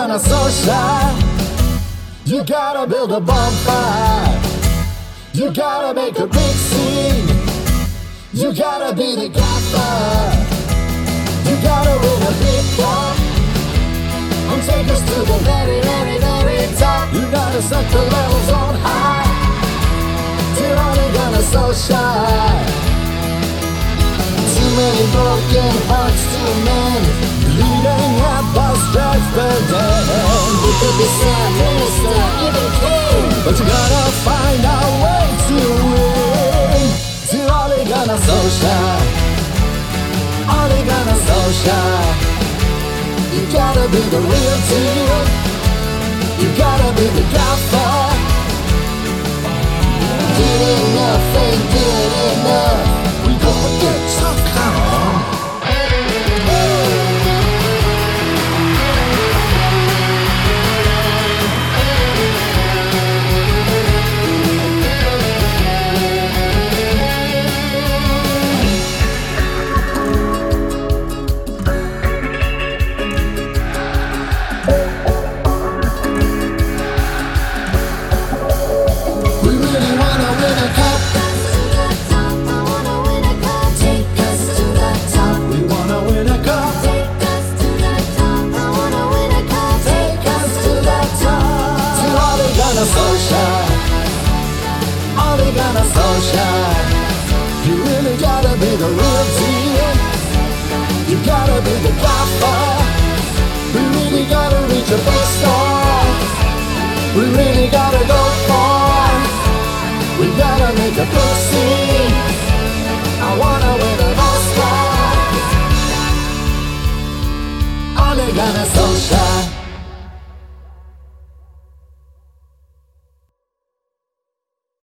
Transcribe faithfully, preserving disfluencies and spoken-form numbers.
gonna socialize. You gotta build a bonfire. You gotta make a big scene. You gotta be the gaffer. You gotta win a big cup and take us to the very, very, very top. You gotta set the levels on high. You're only gonna socialize. Too many broken hearts to mend, bleeding at the stretch the dead. We could be Sam, Minister, even King, but you gotta find a way to win. You're only gonna socialize. Only gonna socialize. You gotta be the real deal. You gotta be the gaffer. Good enough ain't good enough. We gonna get tough, come on. You really gotta be the real deal. You gotta be the gaffer. We really gotta reach a big star. We really gotta go far. We gotta make a big scene.